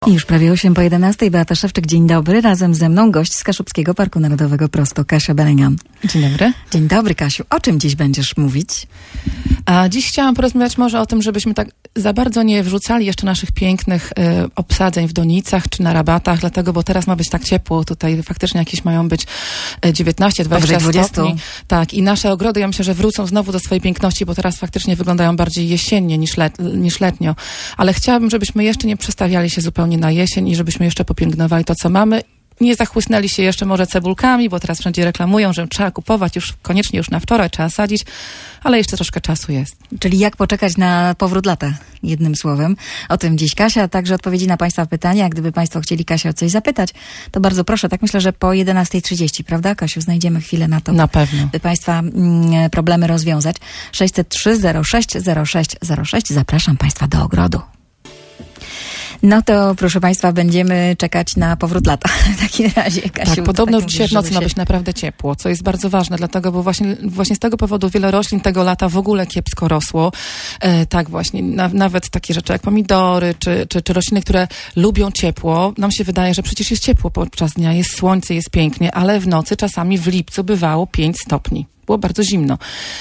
Już prawie 8:11. Beata Szewczyk, dzień dobry. Razem ze mną gość z Kaszubskiego Parku Narodowego prosto, Kasia Belenian. Dzień dobry. Dzień dobry, Kasiu. O czym dziś będziesz mówić? A dziś chciałam porozmawiać może o tym, żebyśmy tak za bardzo nie wrzucali jeszcze naszych pięknych obsadzeń w donicach czy na rabatach, dlatego, bo teraz ma być tak ciepło. Tutaj faktycznie jakieś mają być 19-20 stopni. Tak, i nasze ogrody, ja myślę, że wrócą znowu do swojej piękności, bo teraz faktycznie wyglądają bardziej jesiennie niż letnio. Ale chciałabym, żebyśmy jeszcze nie przestawiali się zupełnie na jesień i żebyśmy jeszcze popielęgnowali to, co mamy. Nie zachłysnęli się jeszcze może cebulkami, bo teraz wszędzie reklamują, że trzeba kupować już koniecznie już na wczoraj, trzeba sadzić, ale jeszcze troszkę czasu jest. Czyli jak poczekać na powrót lata, jednym słowem. O tym dziś Kasia, także odpowiedzi na Państwa pytania. Gdyby Państwo chcieli Kasię o coś zapytać, to bardzo proszę. Tak myślę, że po 11:30, prawda, Kasiu? Znajdziemy chwilę na to. Na pewno. By Państwa problemy rozwiązać. 603 06 06 06. Zapraszam Państwa do ogrodu. No to, proszę Państwa, będziemy czekać na powrót lata. W takim razie, Kasiu. Tak, podobno dzisiaj w nocy ma być naprawdę ciepło, co jest bardzo ważne, dlatego, bo właśnie z tego powodu wiele roślin tego lata w ogóle kiepsko rosło. Tak właśnie, nawet takie rzeczy jak pomidory, czy rośliny, które lubią ciepło. Nam się wydaje, że przecież jest ciepło podczas dnia, jest słońce, jest pięknie, ale w nocy czasami w lipcu bywało 5 stopni. Było bardzo zimno.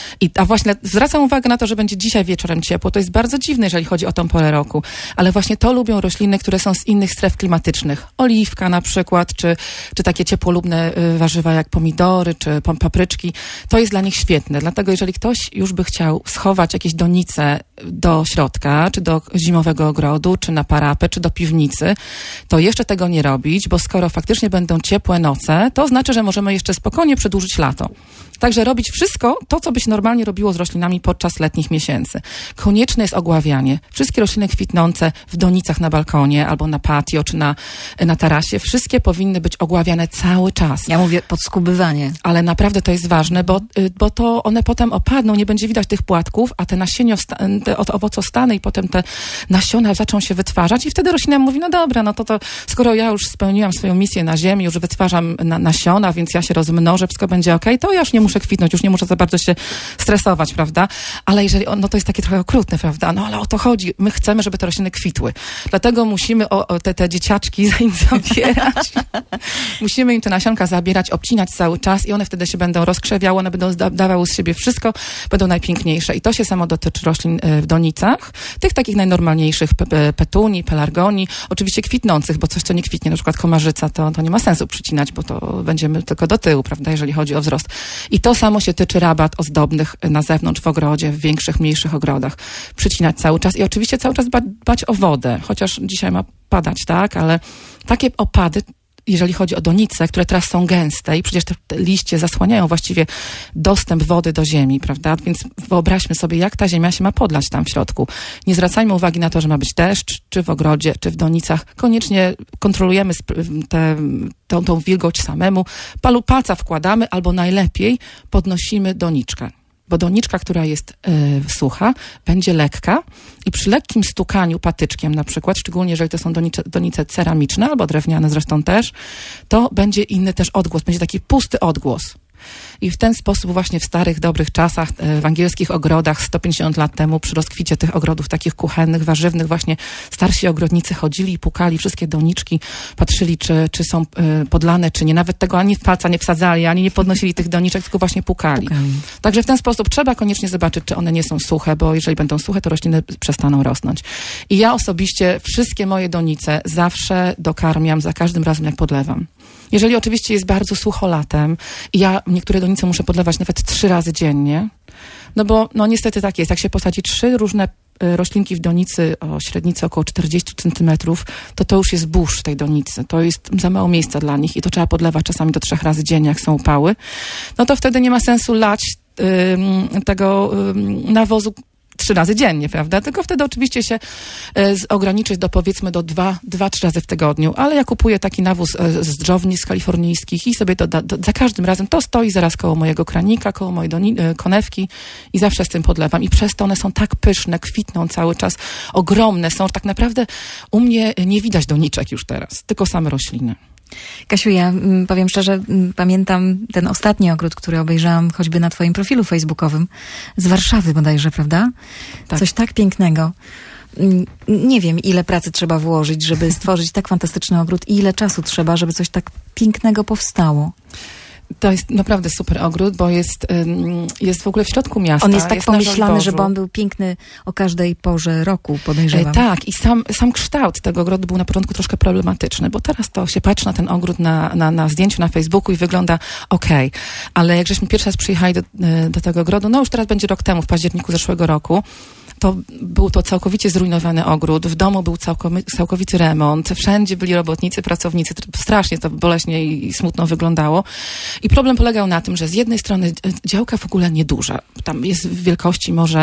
A właśnie zwracam uwagę na to, że będzie dzisiaj wieczorem ciepło. To jest bardzo dziwne, jeżeli chodzi o tą porę roku. Ale właśnie to lubią rośliny, które są z innych stref klimatycznych. Oliwka na przykład, czy takie ciepłolubne warzywa jak pomidory, czy papryczki. To jest dla nich świetne. Dlatego jeżeli ktoś już by chciał schować jakieś donice do środka, czy do zimowego ogrodu, czy na parapet, czy do piwnicy, to jeszcze tego nie robić, bo skoro faktycznie będą ciepłe noce, to znaczy, że możemy jeszcze spokojnie przedłużyć lato. Także robić wszystko to, co by się normalnie robiło z roślinami podczas letnich miesięcy. Konieczne jest ogławianie. Wszystkie rośliny kwitnące w donicach na balkonie, albo na patio, czy na tarasie, wszystkie powinny być ogławiane cały czas. Ja mówię podskubywanie. Ale naprawdę to jest ważne, bo to one potem opadną, nie będzie widać tych płatków, a te nasienia, te owocostany i potem te nasiona zaczą się wytwarzać i wtedy roślina mówi, no dobra, no to skoro ja już spełniłam swoją misję na ziemi, już wytwarzam nasiona, więc ja się rozmnożę, wszystko będzie okej, to ja już nie muszę kwitnąć, już nie muszę za bardzo się stresować, prawda? Ale jeżeli, no to jest takie trochę okrutne, prawda? No ale o to chodzi. My chcemy, żeby te rośliny kwitły. Dlatego musimy te dzieciaczki za im zabierać. Musimy im te nasionka zabierać, obcinać cały czas i one wtedy się będą rozkrzewiały, one będą dawały z siebie wszystko, będą najpiękniejsze. I to się samo dotyczy roślin w donicach. Tych takich najnormalniejszych, petunii, pelargonii, oczywiście kwitnących, bo coś, co nie kwitnie, na przykład komarzyca, to nie ma sensu przycinać, bo to będziemy tylko do tyłu, prawda, jeżeli chodzi o wzrost. I to samo się tyczy rabat ozdobnych na zewnątrz w ogrodzie, w większych, mniejszych ogrodach. Przycinać cały czas i oczywiście cały czas dbać o wodę, chociaż dzisiaj ma padać, tak, ale takie opady, jeżeli chodzi o donice, które teraz są gęste i przecież te liście zasłaniają właściwie dostęp wody do ziemi, prawda? Więc wyobraźmy sobie, jak ta ziemia się ma podlać tam w środku. Nie zwracajmy uwagi na to, że ma być deszcz, czy w ogrodzie, czy w donicach. Koniecznie kontrolujemy tą wilgoć samemu. Palca wkładamy albo najlepiej podnosimy doniczkę. Bo doniczka, która jest sucha, będzie lekka i przy lekkim stukaniu patyczkiem na przykład, szczególnie jeżeli to są donice ceramiczne albo drewniane zresztą też, to będzie inny też odgłos, będzie taki pusty odgłos. I w ten sposób właśnie w starych, dobrych czasach, w angielskich ogrodach 150 lat temu, przy rozkwicie tych ogrodów takich kuchennych, warzywnych, właśnie starsi ogrodnicy chodzili i pukali wszystkie doniczki, patrzyli, czy są podlane, czy nie. Nawet tego ani palca nie wsadzali, ani nie podnosili tych doniczek, tylko właśnie pukali. Także w ten sposób trzeba koniecznie zobaczyć, czy one nie są suche, bo jeżeli będą suche, to rośliny przestaną rosnąć. I ja osobiście wszystkie moje donice zawsze dokarmiam za każdym razem, jak podlewam. Jeżeli oczywiście jest bardzo sucho latem i ja niektóre donice muszę podlewać nawet 3 razy dziennie, no bo no niestety tak jest. Jak się posadzi 3 różne roślinki w donicy o średnicy około 40 centymetrów, to już jest burz w tej donicy. To jest za mało miejsca dla nich i to trzeba podlewać czasami do 3 razy dziennie, jak są upały. No to wtedy nie ma sensu lać tego nawozu 3 razy dziennie, prawda? Tylko wtedy oczywiście się ograniczyć do powiedzmy do 2-3 razy w tygodniu, ale ja kupuję taki nawóz z dżownic kalifornijskich i sobie za każdym razem to stoi zaraz koło mojego kranika, koło mojej konewki i zawsze z tym podlewam i przez to one są tak pyszne, kwitną cały czas, ogromne są, tak naprawdę u mnie nie widać doniczek już teraz, tylko same rośliny. Kasiu, ja powiem szczerze, pamiętam ten ostatni ogród, który obejrzałam choćby na twoim profilu facebookowym z Warszawy bodajże, prawda? Tak. Coś tak pięknego. Nie wiem, ile pracy trzeba włożyć, żeby stworzyć tak fantastyczny ogród i ile czasu trzeba, żeby coś tak pięknego powstało. To jest naprawdę super ogród, bo jest w ogóle w środku miasta. On jest tak pomyślany, żeby on był piękny o każdej porze roku, podejrzewam. Tak, i sam kształt tego ogrodu był na początku troszkę problematyczny, bo teraz to się patrzy na ten ogród na zdjęciu na Facebooku i wygląda okej. Ale jak żeśmy pierwszy raz przyjechali do tego ogrodu, no już teraz będzie rok temu, w październiku zeszłego roku, to był to całkowicie zrujnowany ogród. W domu był całkowity remont. Wszędzie byli robotnicy, pracownicy. Strasznie to boleśnie i smutno wyglądało. I problem polegał na tym, że z jednej strony działka w ogóle nieduża. Tam jest w wielkości może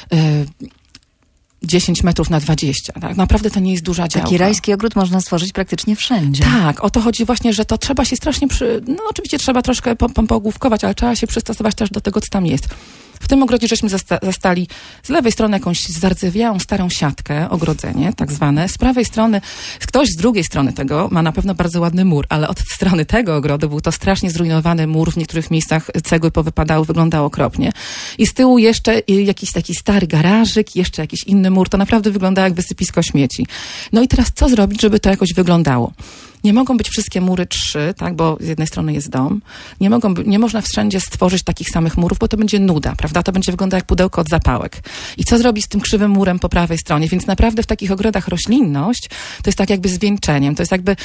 10 metrów na 20. Tak? Naprawdę to nie jest duża działka. Taki rajski ogród można stworzyć praktycznie wszędzie. Tak, o to chodzi właśnie, że to trzeba się strasznie oczywiście trzeba troszkę pogłówkować, ale trzeba się przystosować też do tego, co tam jest. W tym ogrodzie żeśmy zastali z lewej strony jakąś zardzewiałą, starą siatkę, ogrodzenie tak zwane. Z prawej strony, ktoś z drugiej strony tego ma na pewno bardzo ładny mur, ale od strony tego ogrodu był to strasznie zrujnowany mur. W niektórych miejscach cegły powypadały, wyglądało okropnie. I z tyłu jeszcze jakiś taki stary garażyk, jeszcze jakiś inny mur. To naprawdę wyglądało jak wysypisko śmieci. No i teraz co zrobić, żeby to jakoś wyglądało? Nie mogą być wszystkie mury 3, tak, bo z jednej strony jest dom. Nie można wszędzie stworzyć takich samych murów, bo to będzie nuda, prawda? To będzie wyglądać jak pudełko od zapałek. I co zrobić z tym krzywym murem po prawej stronie? Więc naprawdę w takich ogrodach roślinność to jest tak jakby zwieńczeniem. To jest jakby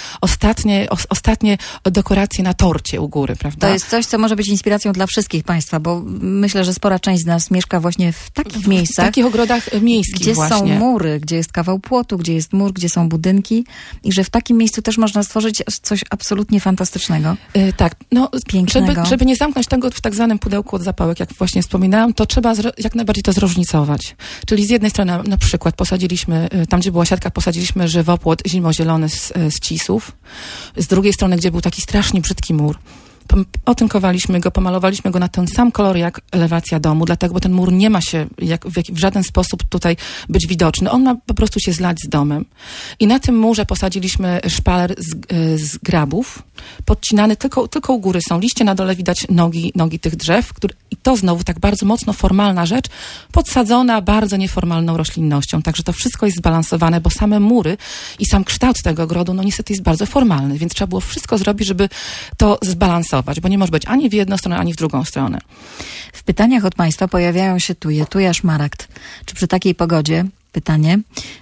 ostatnie dekoracje na torcie u góry, prawda? To jest coś, co może być inspiracją dla wszystkich państwa, bo myślę, że spora część z nas mieszka właśnie w takich miejscach. W takich ogrodach miejskich gdzie właśnie. Są mury, gdzie jest kawał płotu, gdzie jest mur, gdzie są budynki i że w takim miejscu też można stworzyć coś absolutnie fantastycznego. Tak, no pięknego. Żeby nie zamknąć tego w tak zwanym pudełku od zapałek, jak właśnie wspominałam, to trzeba jak najbardziej to zróżnicować. Czyli z jednej strony na przykład posadziliśmy, tam gdzie była siatka, posadziliśmy żywopłot zimozielony z cisów. Z drugiej strony, gdzie był taki strasznie brzydki mur, otynkowaliśmy go, pomalowaliśmy go na ten sam kolor jak elewacja domu, dlatego, bo ten mur nie ma się w żaden sposób tutaj być widoczny. On ma po prostu się zlać z domem. I na tym murze posadziliśmy szpaler z grabów, podcinany, tylko u góry są liście, na dole widać nogi tych drzew, i to znowu tak bardzo mocno formalna rzecz, podsadzona bardzo nieformalną roślinnością. Także to wszystko jest zbalansowane, bo same mury i sam kształt tego ogrodu, no niestety jest bardzo formalny, więc trzeba było wszystko zrobić, żeby to zbalansować, bo nie może być ani w jedną stronę, ani w drugą stronę. W pytaniach od państwa pojawiają się tuja, szmaragd. Czy przy takiej pogodzie, pytanie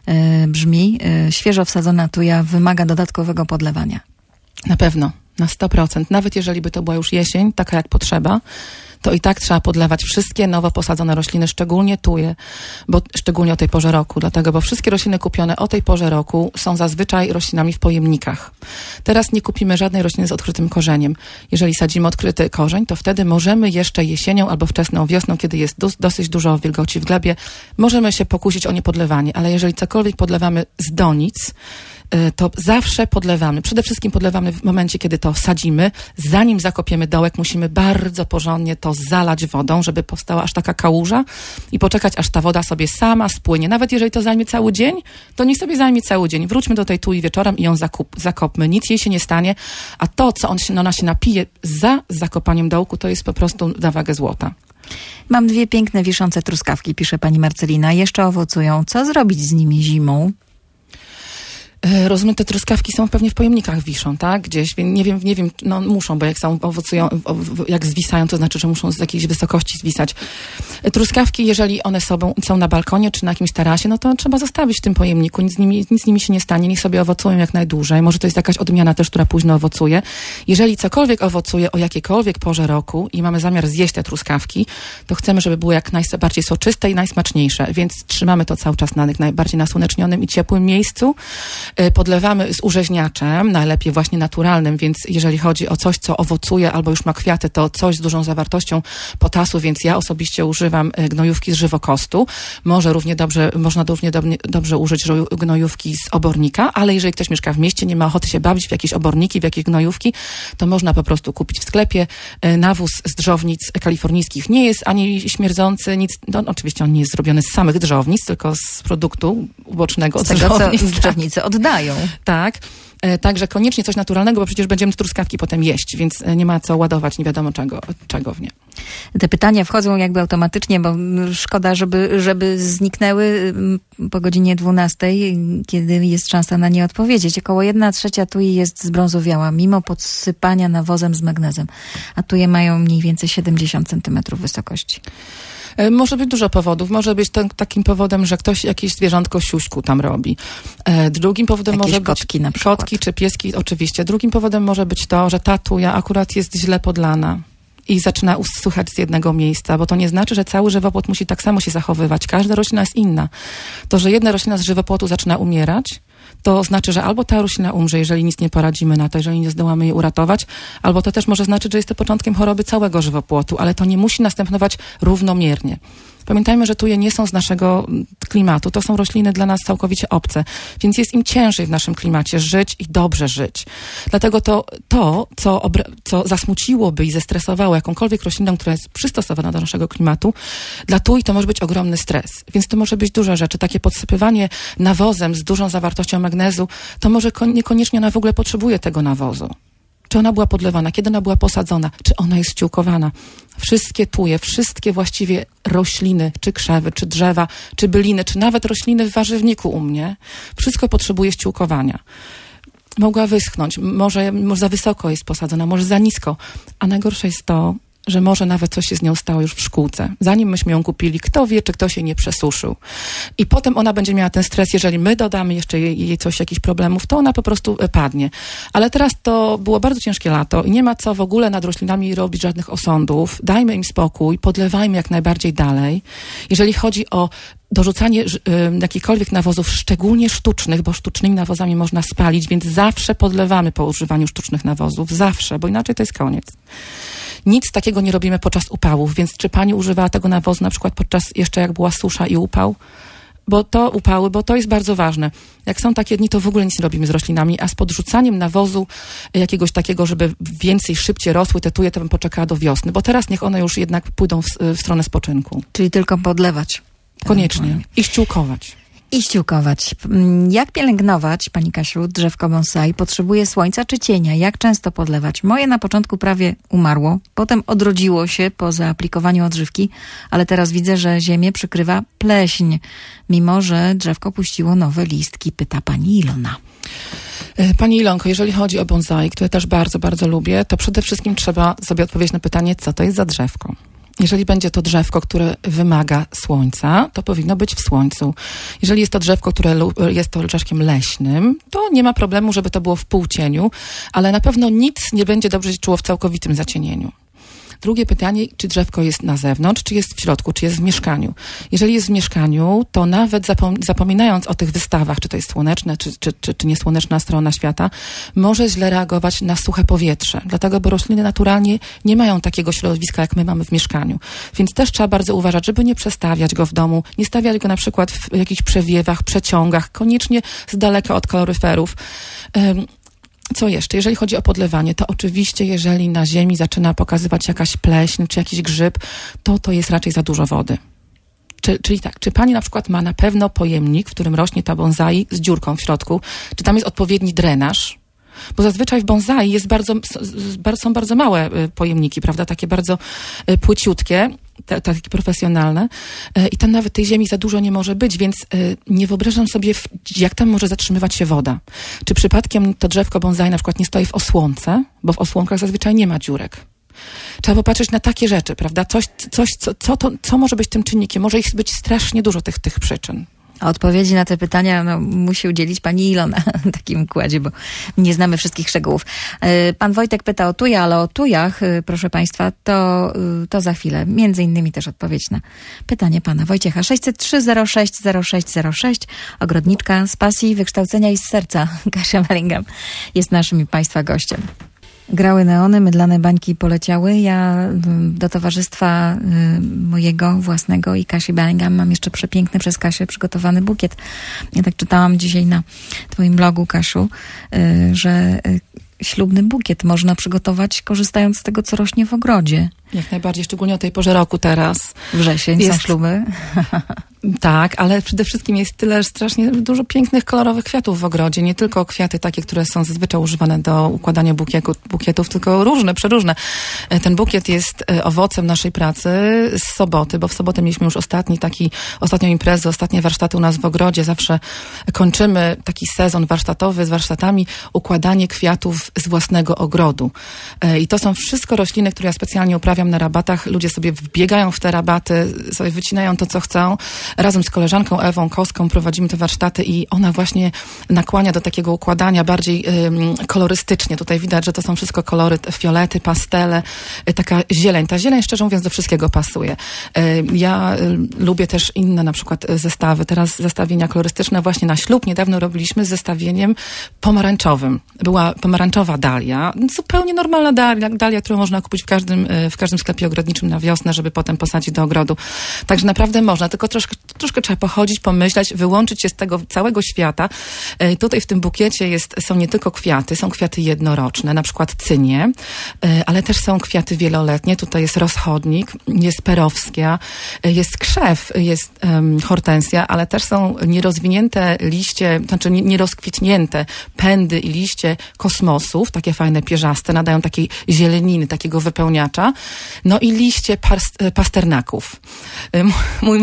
brzmi, świeżo wsadzona tuja wymaga dodatkowego podlewania? Na pewno, na 100%. Nawet jeżeli by to była już jesień, taka jak potrzeba, to i tak trzeba podlewać wszystkie nowo posadzone rośliny, szczególnie tuje, bo szczególnie o tej porze roku, dlatego, bo wszystkie rośliny kupione o tej porze roku są zazwyczaj roślinami w pojemnikach. Teraz nie kupimy żadnej rośliny z odkrytym korzeniem. Jeżeli sadzimy odkryty korzeń, to wtedy możemy jeszcze jesienią albo wczesną wiosną, kiedy jest dosyć dużo wilgoci w glebie, możemy się pokusić o niepodlewanie, ale jeżeli cokolwiek podlewamy z donic, to zawsze podlewamy. Przede wszystkim podlewamy w momencie, kiedy to sadzimy. Zanim zakopiemy dołek, musimy bardzo porządnie to zalać wodą, żeby powstała aż taka kałuża i poczekać, aż ta woda sobie sama spłynie. Nawet jeżeli to zajmie cały dzień, to niech sobie zajmie cały dzień. Wróćmy do tej tui wieczorem i ją zakopmy. Nic jej się nie stanie, a to, co ona się napije za zakopaniem dołku, to jest po prostu na wagę złota. Mam 2 piękne wiszące truskawki, pisze pani Marcelina. Jeszcze owocują. Co zrobić z nimi zimą? Rozumiem, te truskawki są pewnie w pojemnikach wiszą, tak? Gdzieś, nie wiem, no muszą, bo jak owocują, jak zwisają, to znaczy, że muszą z jakiejś wysokości zwisać. Truskawki, jeżeli one są na balkonie czy na jakimś tarasie, no to trzeba zostawić w tym pojemniku, nic z nimi się nie stanie, niech sobie owocują jak najdłużej. Może to jest jakaś odmiana też, która późno owocuje. Jeżeli cokolwiek owocuje o jakiejkolwiek porze roku i mamy zamiar zjeść te truskawki, to chcemy, żeby było jak najbardziej soczyste i najsmaczniejsze, więc trzymamy to cały czas na najbardziej nasłonecznionym i ciepłym miejscu. Podlewamy z urzeźniaczem, najlepiej właśnie naturalnym, więc jeżeli chodzi o coś, co owocuje albo już ma kwiaty, to coś z dużą zawartością potasu, więc ja osobiście używam gnojówki z żywokostu. Można równie dobrze użyć gnojówki z obornika, ale jeżeli ktoś mieszka w mieście, nie ma ochoty się bawić w jakieś oborniki, w jakieś gnojówki, to można po prostu kupić w sklepie nawóz z drżownic kalifornijskich. Nie jest ani śmierdzący, nic, no oczywiście on nie jest zrobiony z samych drżownic, tylko z produktu ubocznego od drżownicy oddają. pomagają. Tak. Także koniecznie coś naturalnego, bo przecież będziemy truskawki potem jeść, więc nie ma co ładować nie wiadomo czego w nie. Te pytania wchodzą jakby automatycznie, bo szkoda, żeby zniknęły po godzinie 12, kiedy jest szansa na nie odpowiedzieć. Około 1/3 tui jest zbrązowiała, mimo podsypania nawozem z magnezem. A tuje mają mniej więcej 70 cm wysokości. Może być dużo powodów. Może być takim powodem, że ktoś jakieś zwierzątko siuśku tam robi. Drugim powodem jakieś może być kotki na przykład. Kotki czy pieski, oczywiście. Drugim powodem może być to, że ta tuja akurat jest źle podlana i zaczyna usuchać z jednego miejsca, bo to nie znaczy, że cały żywopłot musi tak samo się zachowywać. Każda roślina jest inna. To, że jedna roślina z żywopłotu zaczyna umierać, to znaczy, że albo ta roślina umrze, jeżeli nic nie poradzimy na to, jeżeli nie zdołamy jej uratować, albo to też może znaczyć, że jest to początkiem choroby całego żywopłotu, ale to nie musi następować równomiernie. Pamiętajmy, że tuje nie są z naszego klimatu. To są rośliny dla nas całkowicie obce, więc jest im ciężej w naszym klimacie żyć i dobrze żyć. Dlatego co zasmuciłoby i zestresowało jakąkolwiek roślinę, która jest przystosowana do naszego klimatu, dla tuj to może być ogromny stres. Więc to może być dużo rzeczy. Takie podsypywanie nawozem z dużą zawartością magnezu, to może niekoniecznie ona w ogóle potrzebuje tego nawozu. Czy ona była podlewana, kiedy ona była posadzona, czy ona jest ściółkowana. Wszystkie tuje, wszystkie właściwie rośliny, czy krzewy, czy drzewa, czy byliny, czy nawet rośliny w warzywniku u mnie, wszystko potrzebuje ściółkowania. Mogła wyschnąć, może za wysoko jest posadzona, może za nisko. A najgorsze jest to, że może nawet coś się z nią stało już w szkółce. Zanim myśmy ją kupili, kto wie, czy ktoś jej nie przesuszył. I potem ona będzie miała ten stres, jeżeli my dodamy jeszcze jej jakichś problemów, to ona po prostu padnie. Ale teraz to było bardzo ciężkie lato i nie ma co w ogóle nad roślinami robić żadnych osądów. Dajmy im spokój, podlewajmy jak najbardziej dalej. Jeżeli chodzi o dorzucanie jakichkolwiek nawozów, szczególnie sztucznych, bo sztucznymi nawozami można spalić, więc zawsze podlewamy po używaniu sztucznych nawozów. Zawsze, bo inaczej to jest koniec. Nic takiego nie robimy podczas upałów, więc czy pani używała tego nawozu na przykład podczas jeszcze jak była susza i upał? Bo to jest bardzo ważne. Jak są takie dni, to w ogóle nic nie robimy z roślinami, a z podrzucaniem nawozu jakiegoś takiego, żeby więcej, szybciej rosły te tuje, to bym poczekała do wiosny, bo teraz niech one już jednak pójdą w stronę spoczynku. Czyli tylko podlewać. Koniecznie. I ściółkować. I ściółkować. Jak pielęgnować, pani Kasiu, drzewko bonsai? Potrzebuje słońca czy cienia? Jak często podlewać? Moje na początku prawie umarło, potem odrodziło się po zaaplikowaniu odżywki, ale teraz widzę, że ziemię przykrywa pleśń, mimo że drzewko puściło nowe listki, pyta pani Ilona. Pani Ilonko, jeżeli chodzi o bonsai, które też bardzo, bardzo lubię, to przede wszystkim trzeba sobie odpowiedzieć na pytanie, co to jest za drzewko. Jeżeli będzie to drzewko, które wymaga słońca, to powinno być w słońcu. Jeżeli jest to drzewko, które jest to drzewkiem leśnym, to nie ma problemu, żeby to było w półcieniu, ale na pewno nic nie będzie dobrze się czuło w całkowitym zacienieniu. Drugie pytanie, czy drzewko jest na zewnątrz, czy jest w środku, czy jest w mieszkaniu. Jeżeli jest w mieszkaniu, to nawet zapominając o tych wystawach, czy to jest słoneczne, czy niesłoneczna strona świata, może źle reagować na suche powietrze. Dlatego, bo rośliny naturalnie nie mają takiego środowiska, jak my mamy w mieszkaniu. Więc też trzeba bardzo uważać, żeby nie przestawiać go w domu, nie stawiać go na przykład w jakichś przewiewach, przeciągach, koniecznie z daleka od kaloryferów. Co jeszcze? Jeżeli chodzi o podlewanie, to oczywiście, jeżeli na ziemi zaczyna pokazywać jakaś pleśń, czy jakiś grzyb, to jest raczej za dużo wody. Czyli tak, czy pani na przykład ma na pewno pojemnik, w którym rośnie ta bonsai z dziurką w środku, czy tam jest odpowiedni drenaż? Bo zazwyczaj w bonsai są bardzo małe pojemniki, prawda? Takie bardzo płyciutkie, takie profesjonalne. I tam nawet tej ziemi za dużo nie może być, więc nie wyobrażam sobie, jak tam może zatrzymywać się woda. Czy przypadkiem to drzewko bonsai na przykład nie stoi w osłonce? Bo w osłonkach zazwyczaj nie ma dziurek. Trzeba popatrzeć na takie rzeczy, prawda? Co może być tym czynnikiem? Może ich być strasznie dużo tych przyczyn. A odpowiedzi na te pytania musi udzielić pani Ilona w takim układzie, bo nie znamy wszystkich szczegółów. Pan Wojtek pyta o tuje, ale o tujach, proszę państwa, to za chwilę. Między innymi też odpowiedź na pytanie pana Wojciecha. 603-06-06-06. Ogrodniczka z pasji, wykształcenia i z serca. Kasia Bellingham jest naszym i państwa gościem. Grały neony, mydlane bańki poleciały. Ja do towarzystwa mojego własnego i Kasi Bellingham mam jeszcze przepiękny przez Kasię przygotowany bukiet. Ja tak czytałam dzisiaj na twoim blogu, Kasiu, że ślubny bukiet można przygotować korzystając z tego, co rośnie w ogrodzie. Jak najbardziej, szczególnie o tej porze roku teraz. Wrzesień, są śluby. Tak, ale przede wszystkim jest tyle strasznie dużo pięknych, kolorowych kwiatów w ogrodzie. Nie tylko kwiaty takie, które są zazwyczaj używane do układania bukietów, tylko różne, przeróżne. Ten bukiet jest owocem naszej pracy z soboty, bo w sobotę mieliśmy już ostatnią imprezę, ostatnie warsztaty u nas w ogrodzie. Zawsze kończymy taki sezon warsztatowy z warsztatami układanie kwiatów z własnego ogrodu. I to są wszystko rośliny, które ja specjalnie uprawiam na rabatach. Ludzie sobie wbiegają w te rabaty, sobie wycinają to, co chcą. Razem z koleżanką Ewą Koską prowadzimy te warsztaty i ona właśnie nakłania do takiego układania bardziej kolorystycznie. Tutaj widać, że to są wszystko kolory, fiolety, pastele, taka zieleń. Ta zieleń, szczerze mówiąc, do wszystkiego pasuje. Ja lubię też inne na przykład zestawy. Teraz zestawienia kolorystyczne właśnie na ślub niedawno robiliśmy z zestawieniem pomarańczowym. Była pomarańczowa dalia, zupełnie normalna dalia, którą można kupić w każdym sklepie ogrodniczym na wiosnę, żeby potem posadzić do ogrodu. Także naprawdę można, tylko troszkę trzeba pochodzić, pomyśleć, wyłączyć się z tego całego świata. Tutaj w tym bukiecie są nie tylko kwiaty, są kwiaty jednoroczne, na przykład cynie, ale też są kwiaty wieloletnie. Tutaj jest rozchodnik, jest perowskia, jest krzew, jest hortensja, ale też są nierozwinięte liście, znaczy nierozkwitnięte pędy i liście kosmosów, takie fajne, pierzaste, nadają takiej zieleniny, takiego wypełniacza. No i liście pasternaków. Mój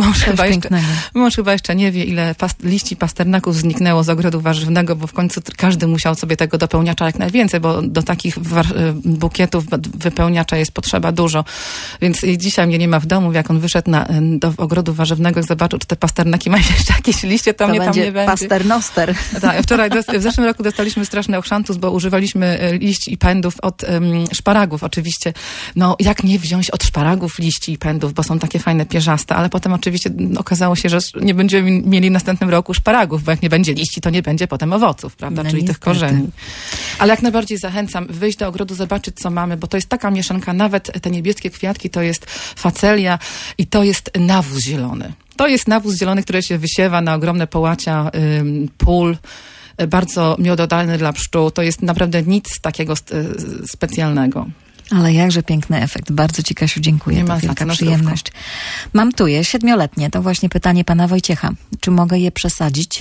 mąż chyba jeszcze nie wie, ile liści pasternaków zniknęło z ogrodu warzywnego, bo w końcu każdy musiał sobie tego dopełniacza jak najwięcej, bo do takich bukietów wypełniacza jest potrzeba dużo. Więc dzisiaj mnie nie ma w domu, jak on wyszedł do ogrodu warzywnego i zobaczył, czy te pasternaki mają jeszcze jakieś liście, to mnie tam nie będzie. Pasternoster. Tak, w zeszłym roku dostaliśmy straszny ochrzantus, bo używaliśmy liści i pędów od szparagów oczywiście. No, jak nie wziąć od szparagów liści i pędów, bo są takie fajne, pierzaste, ale potem oczywiście okazało się, że nie będziemy mieli w następnym roku szparagów, bo jak nie będzie liści, to nie będzie potem owoców, prawda? No, czyli niestety. Tych korzeni. Ale jak najbardziej zachęcam wyjść do ogrodu, zobaczyć, co mamy, bo to jest taka mieszanka, nawet te niebieskie kwiatki to jest facelia i to jest nawóz zielony. To jest nawóz zielony, który się wysiewa na ogromne połacia pól, bardzo miododajny dla pszczół. To jest naprawdę nic takiego specjalnego. Ale jakże piękny efekt. Bardzo Ci, Kasiu, dziękuję. To wielka przyjemność. Mam tuje 7-letnie. To właśnie pytanie pana Wojciecha. Czy mogę je przesadzić?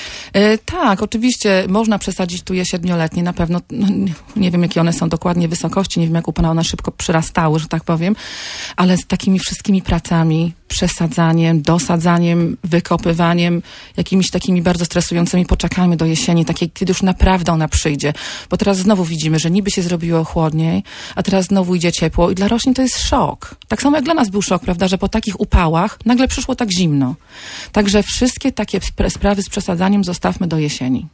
Tak, oczywiście można przesadzić tuje 7-letnie, na pewno, nie wiem jakie one są dokładnie wysokości, nie wiem jak u pana one szybko przyrastały, że tak powiem, ale z takimi wszystkimi pracami, przesadzaniem, dosadzaniem, wykopywaniem, jakimiś takimi bardzo stresującymi poczekajmy do jesieni, takiej, kiedy już naprawdę ona przyjdzie, bo teraz znowu widzimy, że niby się zrobiło chłodniej, a teraz znowu idzie ciepło i dla roślin to jest szok. Tak samo jak dla nas był szok, prawda, że po takich upałach nagle przyszło tak zimno. Także wszystkie takie sprawy z przesadzeniem zostawmy do jesieni.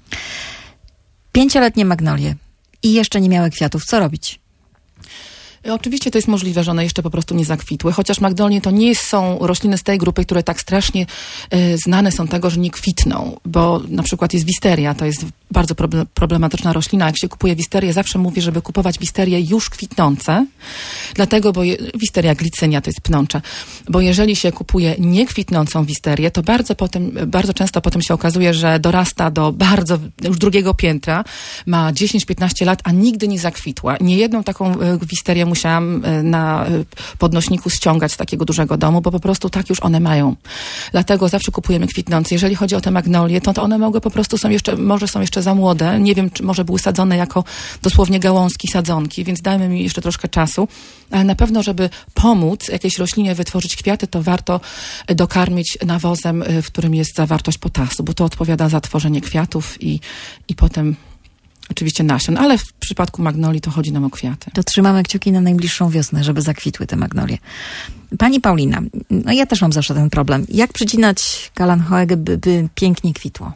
5-letnie magnolie i jeszcze nie miały kwiatów. Co robić? Oczywiście to jest możliwe, że one jeszcze po prostu nie zakwitły, chociaż magnolie to nie są rośliny z tej grupy, które tak strasznie znane są tego, że nie kwitną, bo na przykład jest wisteria, to jest bardzo problematyczna roślina. Jak się kupuje wisterię, zawsze mówię, żeby kupować wisterie już kwitnące, dlatego, bo wisteria glicynia to jest pnącza, bo jeżeli się kupuje niekwitnącą wisterię, to bardzo często potem się okazuje, że dorasta do już drugiego piętra, ma 10-15 lat, a nigdy nie zakwitła. Niejedną taką wisterię musiałam na podnośniku ściągać z takiego dużego domu, bo po prostu tak już one mają. Dlatego zawsze kupujemy kwitnące. Jeżeli chodzi o te magnolie, to one mogły po prostu może są jeszcze za młode. Nie wiem, czy może były sadzone jako dosłownie gałązki, sadzonki, więc dajmy mi jeszcze troszkę czasu. Ale na pewno, żeby pomóc jakiejś roślinie wytworzyć kwiaty, to warto dokarmić nawozem, w którym jest zawartość potasu, bo to odpowiada za tworzenie kwiatów i potem oczywiście nasion, ale w przypadku magnolii to chodzi nam o kwiaty. To trzymamy kciuki na najbliższą wiosnę, żeby zakwitły te magnolie. Pani Paulina, no ja też mam zawsze ten problem. Jak przycinać kalanchoegę, by pięknie kwitło?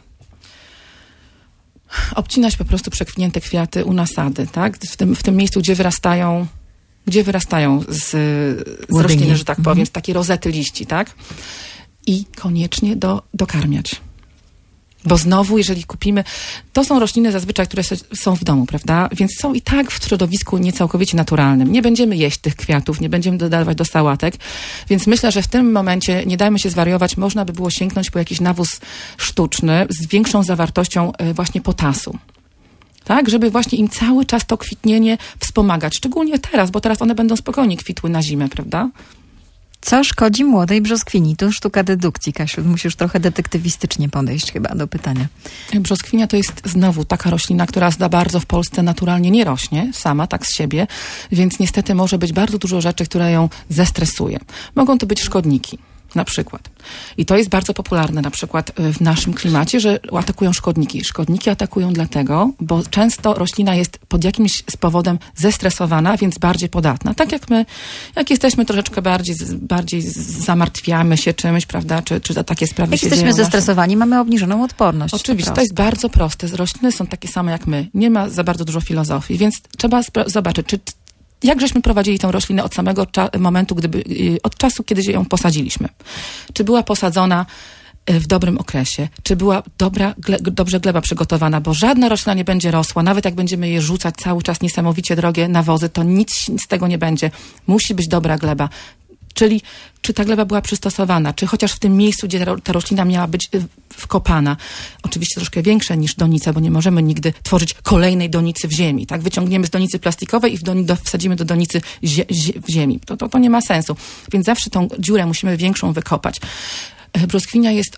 Obcinać po prostu przekwinięte kwiaty u nasady, tak? W tym miejscu, gdzie wyrastają z rośliny, że tak powiem, z takiej rozety liści, tak? I koniecznie dokarmiać. Bo znowu, jeżeli kupimy, to są rośliny zazwyczaj, które są w domu, prawda? Więc są i tak w środowisku niecałkowicie naturalnym. Nie będziemy jeść tych kwiatów, nie będziemy dodawać do sałatek, więc myślę, że w tym momencie nie dajmy się zwariować, można by było sięgnąć po jakiś nawóz sztuczny z większą zawartością właśnie potasu. tak? Żeby właśnie im cały czas to kwitnienie wspomagać. Szczególnie teraz, bo teraz one będą spokojnie kwitły na zimę, prawda? Co szkodzi młodej brzoskwini? Tu sztuka dedukcji, Kasiu. Musisz trochę detektywistycznie podejść chyba do pytania. Brzoskwinia to jest znowu taka roślina, która za bardzo w Polsce naturalnie nie rośnie, sama, tak z siebie, więc niestety może być bardzo dużo rzeczy, które ją zestresuje. Mogą to być szkodniki. Na przykład. I to jest bardzo popularne na przykład w naszym klimacie, że atakują szkodniki. Szkodniki atakują dlatego, bo często roślina jest pod jakimś powodem zestresowana, więc bardziej podatna. Tak jak my, jak jesteśmy troszeczkę bardziej zamartwiamy się czymś, prawda, czy takie sprawy jak się jesteśmy dzieją zestresowani, mamy obniżoną odporność. Oczywiście, to jest bardzo proste. Rośliny są takie same jak my. Nie ma za bardzo dużo filozofii, więc trzeba zobaczyć, jak żeśmy prowadzili tę roślinę od samego momentu, od czasu, kiedy ją posadziliśmy. Czy była posadzona w dobrym okresie? Czy była dobrze gleba przygotowana? Bo żadna roślina nie będzie rosła, nawet jak będziemy je rzucać cały czas niesamowicie drogie nawozy, to nic z tego nie będzie. Musi być dobra gleba. Czyli czy ta gleba była przystosowana, czy chociaż w tym miejscu, gdzie ta roślina miała być wkopana. Oczywiście troszkę większe niż donica, bo nie możemy nigdy tworzyć kolejnej donicy w ziemi. Tak? Wyciągniemy z donicy plastikowej i wsadzimy do donicy w ziemi. To nie ma sensu. Więc zawsze tą dziurę musimy większą wykopać. Brzoskwinia jest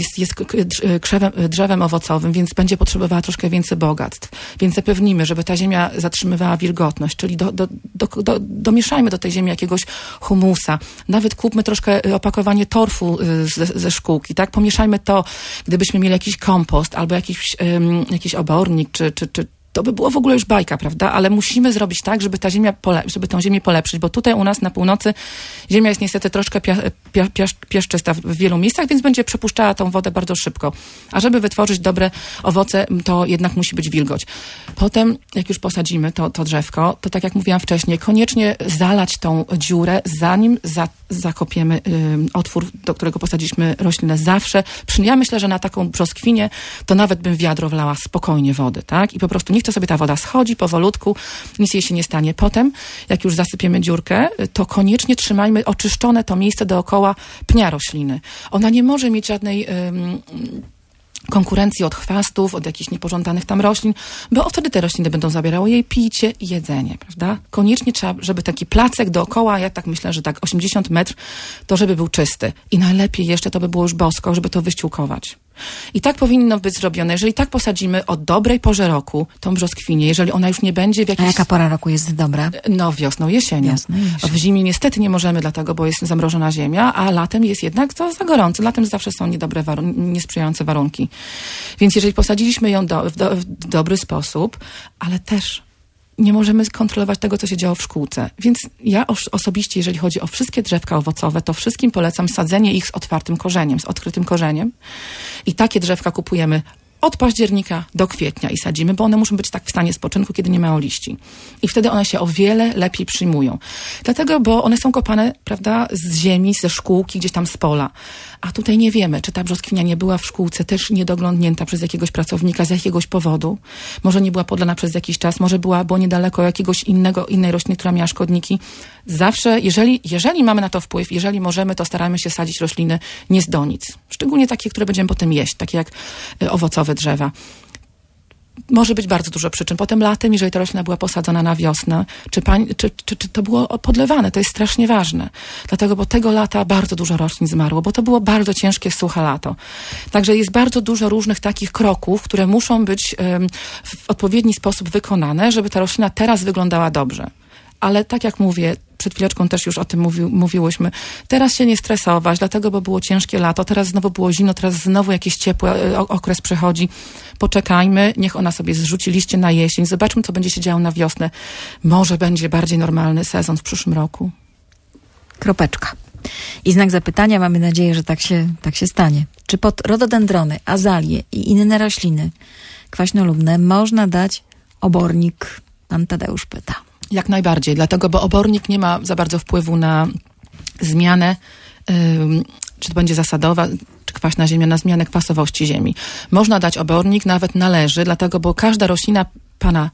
drzewem owocowym, więc będzie potrzebowała troszkę więcej bogactw. Więc zapewnimy, żeby ta ziemia zatrzymywała wilgotność, czyli domieszajmy do tej ziemi jakiegoś humusa. Nawet kupmy troszkę opakowanie torfu ze szkółki, tak? Pomieszajmy to, gdybyśmy mieli jakiś kompost albo jakiś obornik, czy to by było w ogóle już bajka, prawda? Ale musimy zrobić tak, żeby żeby tę ziemię polepszyć, bo tutaj u nas na północy ziemia jest niestety troszkę piaszczysta w wielu miejscach, więc będzie przepuszczała tą wodę bardzo szybko. A żeby wytworzyć dobre owoce, to jednak musi być wilgoć. Potem, jak już posadzimy to drzewko, to tak jak mówiłam wcześniej, koniecznie zalać tą dziurę, zanim zakopiemy otwór, do którego posadziliśmy roślinę. Zawsze. Ja myślę, że na taką brzoskwinię to nawet bym wiadro wlała spokojnie wody, tak? I po prostu niech to sobie ta woda schodzi powolutku, nic jej się nie stanie. Potem, jak już zasypiemy dziurkę, to koniecznie trzymajmy oczyszczone to miejsce dookoła pnia rośliny. Ona nie może mieć żadnej konkurencji od chwastów, od jakichś niepożądanych tam roślin, bo wtedy te rośliny będą zabierały jej picie i jedzenie, prawda? Koniecznie trzeba, żeby taki placek dookoła, ja tak myślę, że tak 80 metrów, to żeby był czysty. I najlepiej jeszcze to by było już bosko, żeby to wyściółkować. I tak powinno być zrobione. Jeżeli tak posadzimy o dobrej porze roku tą brzoskwinię, jeżeli ona już nie będzie w jakiejś... A jaka pora roku jest dobra? No wiosną, jesienią. W zimie niestety nie możemy, dlatego, bo jest zamrożona ziemia, a latem jest jednak to za gorąco. Latem zawsze są niesprzyjające warunki. Więc jeżeli posadziliśmy ją w dobry sposób, ale też nie możemy kontrolować tego, co się działo w szkółce. Więc ja osobiście, jeżeli chodzi o wszystkie drzewka owocowe, to wszystkim polecam sadzenie ich z otwartym korzeniem, z odkrytym korzeniem. I takie drzewka kupujemy od października do kwietnia i sadzimy, bo one muszą być tak w stanie spoczynku, kiedy nie mają liści. I wtedy one się o wiele lepiej przyjmują. Dlatego, bo one są kopane, prawda, z ziemi, ze szkółki, gdzieś tam z pola. A tutaj nie wiemy, czy ta brzoskwinia nie była w szkółce też niedoglądnięta przez jakiegoś pracownika z jakiegoś powodu. Może nie była podlana przez jakiś czas, może było niedaleko jakiegoś innej rośliny, która miała szkodniki. Zawsze, jeżeli mamy na to wpływ, jeżeli możemy, to staramy się sadzić rośliny nie z donic. Szczególnie takie, które będziemy potem jeść, takie jak owocowe drzewa. Może być bardzo dużo przyczyn. Potem latem, jeżeli ta roślina była posadzona na wiosnę, czy to było podlewane, to jest strasznie ważne. Dlatego, bo tego lata bardzo dużo roślin zmarło, bo to było bardzo ciężkie, suche lato. Także jest bardzo dużo różnych takich kroków, które muszą być w odpowiedni sposób wykonane, żeby ta roślina teraz wyglądała dobrze. Ale tak jak mówię, przed chwileczką też już o tym mówiłyśmy, teraz się nie stresować, dlatego, bo było ciężkie lato, teraz znowu było zimno, teraz znowu jakiś ciepły okres przychodzi. Poczekajmy, niech ona sobie zrzuci liście na jesień, zobaczmy, co będzie się działo na wiosnę. Może będzie bardziej normalny sezon w przyszłym roku. Kropeczka. I znak zapytania, mamy nadzieję, że tak się stanie. Czy pod rododendrony, azalie i inne rośliny kwaśnolubne można dać obornik? Pan Tadeusz pyta. Jak najbardziej, dlatego, bo obornik nie ma za bardzo wpływu na zmianę, czy to będzie zasadowa, czy kwaśna ziemia, na zmianę kwasowości ziemi. Można dać obornik, nawet należy, dlatego, bo każda roślina pana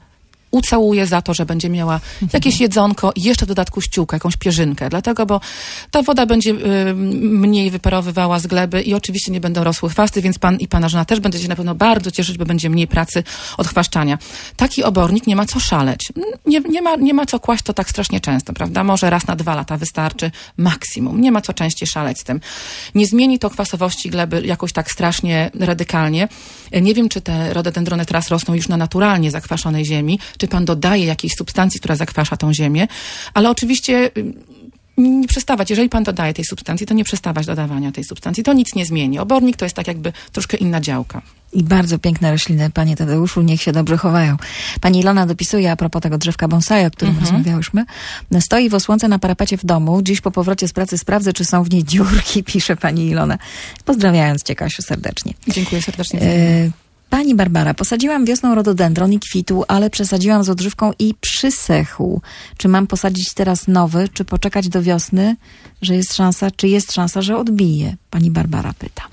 ucałuje za to, że będzie miała jakieś jedzonko i jeszcze w dodatku ściółkę, jakąś pierzynkę. Dlatego, bo ta woda będzie mniej wyparowywała z gleby i oczywiście nie będą rosły chwasty, więc pan i pana żona też będą się na pewno bardzo cieszyć, bo będzie mniej pracy odchwaszczania. Taki obornik nie ma co szaleć. Nie ma co kłaść to tak strasznie często, prawda? Może raz na 2 lata wystarczy maksimum. Nie ma co częściej szaleć z tym. Nie zmieni to kwasowości gleby jakoś tak strasznie radykalnie. Nie wiem, czy te rododendrony teraz rosną już na naturalnie zakwaszonej ziemi, czy pan dodaje jakiejś substancji, która zakwasza tą ziemię, ale oczywiście nie przestawać. Jeżeli pan dodaje tej substancji, to nie przestawać dodawania tej substancji. To nic nie zmieni. Obornik to jest tak jakby troszkę inna działka. I bardzo piękne rośliny, panie Tadeuszu, niech się dobrze chowają. Pani Ilona dopisuje a propos tego drzewka bonsai, o którym rozmawiałyśmy. Stoi w osłonce na parapecie w domu. Dziś po powrocie z pracy sprawdzę, czy są w niej dziurki, pisze pani Ilona. Pozdrawiając cię, Kasiu, serdecznie. Dziękuję serdecznie. Pani Barbara, posadziłam wiosną rododendron i kwitł, ale przesadziłam z odżywką i przysechł. Czy mam posadzić teraz nowy, czy poczekać do wiosny, czy jest szansa, że odbije? Pani Barbara pyta.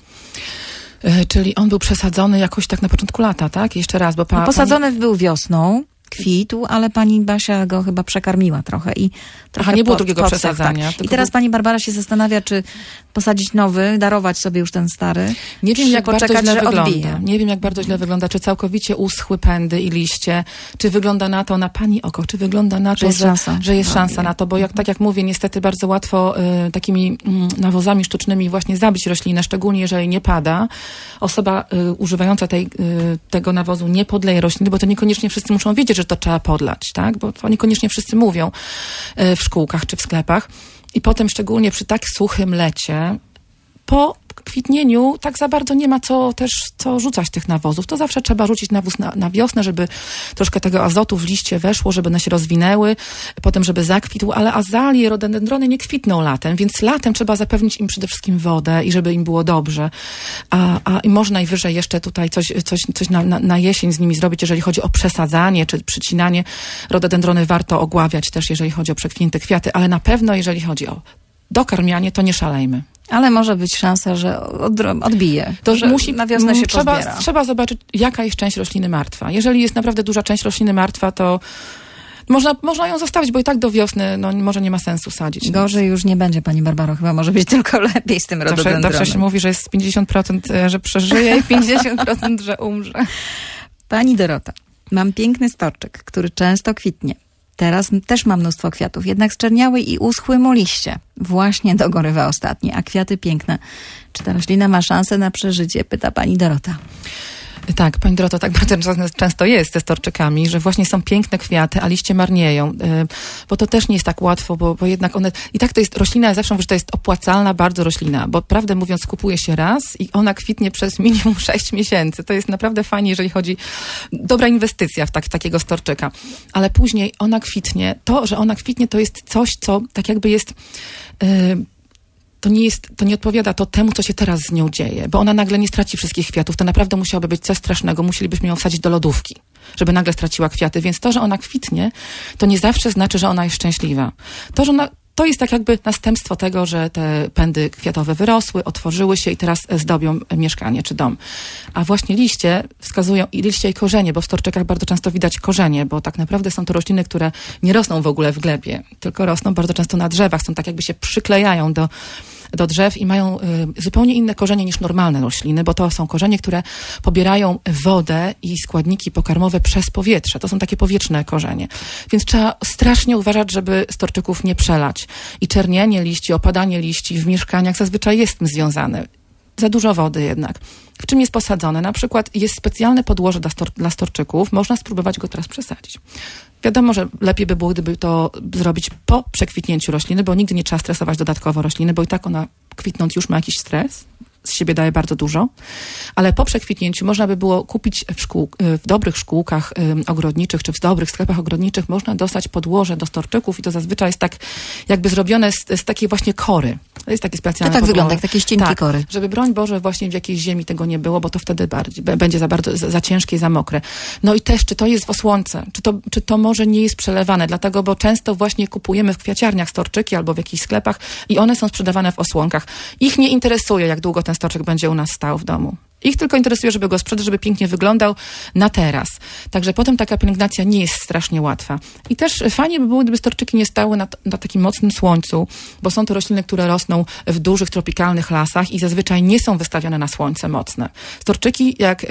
Czyli on był przesadzony jakoś tak na początku lata, tak? Jeszcze raz, bo posadzony był wiosną, kwitł, ale pani Basia go chyba przekarmiła trochę i trochę nie było drugiego przesadzania. Tak. I teraz pani Barbara się zastanawia, czy posadzić nowy, darować sobie już ten stary. Nie wiem, jak bardzo źle wygląda. Odbije. Nie wiem, jak bardzo źle wygląda. Czy całkowicie uschły pędy i liście, czy wygląda na to, na pani oko, czy wygląda na to, że jest szansa na to, bo tak jak mówię, niestety bardzo łatwo takimi nawozami sztucznymi właśnie zabić roślinę, szczególnie jeżeli nie pada. Osoba używająca tego nawozu nie podleje rośliny, bo to niekoniecznie wszyscy muszą wiedzieć, że to trzeba podlać, tak? Bo to niekoniecznie wszyscy mówią w szkółkach czy w sklepach. I potem szczególnie przy tak suchym lecie, po kwitnieniu tak za bardzo nie ma co rzucać tych nawozów. To zawsze trzeba rzucić nawóz na wiosnę, żeby troszkę tego azotu w liście weszło, żeby one się rozwinęły, potem żeby zakwitł, ale azalie, rododendrony nie kwitną latem, więc latem trzeba zapewnić im przede wszystkim wodę i żeby im było dobrze. I może najwyżej jeszcze tutaj coś na jesień z nimi zrobić, jeżeli chodzi o przesadzanie czy przycinanie. Rododendrony warto ogławiać też, jeżeli chodzi o przekwinięte kwiaty, ale na pewno jeżeli chodzi o dokarmianie, to nie szalejmy. Ale może być szansa, że odbije. To że na wiosnę się pozbiera. Trzeba zobaczyć, jaka jest część rośliny martwa. Jeżeli jest naprawdę duża część rośliny martwa, to można ją zostawić, bo i tak do wiosny może nie ma sensu sadzić. Gorzej już nie będzie, pani Barbaro. Chyba może być tylko lepiej z tym rododendronem. Zawsze się mówi, że jest 50%, że przeżyje i 50%, że umrze. Pani Dorota, mam piękny storczyk, który często kwitnie. Teraz też mam mnóstwo kwiatów, jednak zczerniały i uschły mu liście. Właśnie dogorywa ostatnie, a kwiaty piękne. Czy ta roślina ma szansę na przeżycie? Pyta pani Dorota. Tak, pani Doroto, tak bardzo często jest ze storczykami, że właśnie są piękne kwiaty, a liście marnieją, bo to też nie jest tak łatwo, bo jednak one, i tak to jest roślina, ja zawsze mówię, że to jest opłacalna bardzo roślina, bo prawdę mówiąc kupuje się raz i ona kwitnie przez minimum 6 miesięcy. To jest naprawdę fajnie, jeżeli chodzi, dobra inwestycja w takiego storczyka, ale później ona kwitnie, że ona kwitnie to jest coś, co tak jakby jest... To nie odpowiada to temu, co się teraz z nią dzieje, bo ona nagle nie straci wszystkich kwiatów. To naprawdę musiałoby być coś strasznego. Musielibyśmy ją wsadzić do lodówki, żeby nagle straciła kwiaty. Więc to, że ona kwitnie, to nie zawsze znaczy, że ona jest szczęśliwa. To jest tak jakby następstwo tego, że te pędy kwiatowe wyrosły, otworzyły się i teraz zdobią mieszkanie czy dom. A właśnie liście wskazują, i liście i korzenie, bo w storczykach bardzo często widać korzenie, bo tak naprawdę są to rośliny, które nie rosną w ogóle w glebie, tylko rosną bardzo często na drzewach, są tak jakby się przyklejają do drzew i mają zupełnie inne korzenie niż normalne rośliny, bo to są korzenie, które pobierają wodę i składniki pokarmowe przez powietrze. To są takie powietrzne korzenie. Więc trzeba strasznie uważać, żeby storczyków nie przelać. I czernienie liści, opadanie liści w mieszkaniach zazwyczaj jest z tym związane. Za dużo wody jednak. W czym jest posadzone? Na przykład jest specjalne podłoże dla storczyków. Można spróbować go teraz przesadzić. Wiadomo, że lepiej by było, gdyby to zrobić po przekwitnięciu rośliny, bo nigdy nie trzeba stresować dodatkowo rośliny, bo i tak ona kwitnąc już ma jakiś stres. Z siebie daje bardzo dużo, ale po przekwitnięciu można by było kupić w dobrych szkółkach ogrodniczych, czy w dobrych sklepach ogrodniczych można dostać podłoże do storczyków i to zazwyczaj jest tak jakby zrobione z takiej właśnie kory. To jest takie specjalne to tak podłoże. Wygląda, jak takie ścienki kory. Żeby broń Boże właśnie w jakiejś ziemi tego nie było, bo to wtedy będzie za ciężkie i za mokre. No i też, czy to jest w osłonce, czy to może nie jest przelewane, dlatego, bo często właśnie kupujemy w kwiaciarniach storczyki albo w jakichś sklepach i one są sprzedawane w osłonkach. Ich nie interesuje, jak długo ten storczyk będzie u nas stał w domu. Ich tylko interesuje, żeby go sprzedać, żeby pięknie wyglądał na teraz. Także potem taka pielęgnacja nie jest strasznie łatwa. I też fajnie by było, gdyby storczyki nie stały na takim mocnym słońcu, bo są to rośliny, które rosną w dużych, tropikalnych lasach i zazwyczaj nie są wystawione na słońce mocne. Storczyki, jak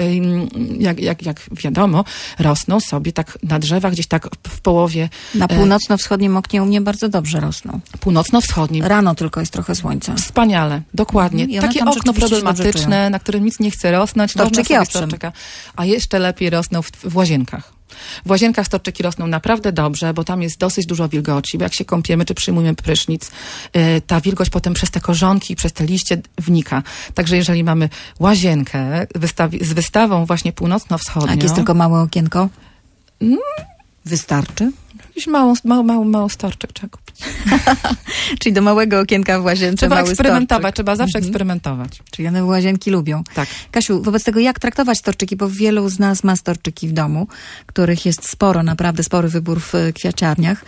wiadomo, rosną sobie tak na drzewach, gdzieś tak w połowie. Na północno-wschodnim oknie u mnie bardzo dobrze rosną. Północno-wschodnim. Rano tylko jest trochę słońca. Wspaniale, dokładnie. Takie okno problematyczne, na którym nic nie chce rosnąć. Storczyki storczyka, a jeszcze lepiej rosną w łazienkach. W łazienkach storczyki rosną naprawdę dobrze, bo tam jest dosyć dużo wilgoci, bo jak się kąpiemy czy przyjmujemy prysznic, ta wilgoć potem przez te korzonki, przez te liście wnika. Także jeżeli mamy łazienkę z wystawą właśnie północno-wschodnią... A jak jest tylko małe okienko? Wystarczy? Jakiś mało storczek trzeba kupić. Czyli do małego okienka w łazience trzeba mały eksperymentować, storczyk. trzeba zawsze eksperymentować. Czyli one łazienki lubią. Tak. Kasiu, wobec tego jak traktować storczyki, bo wielu z nas ma storczyki w domu, których jest sporo, naprawdę spory wybór w kwiaciarniach.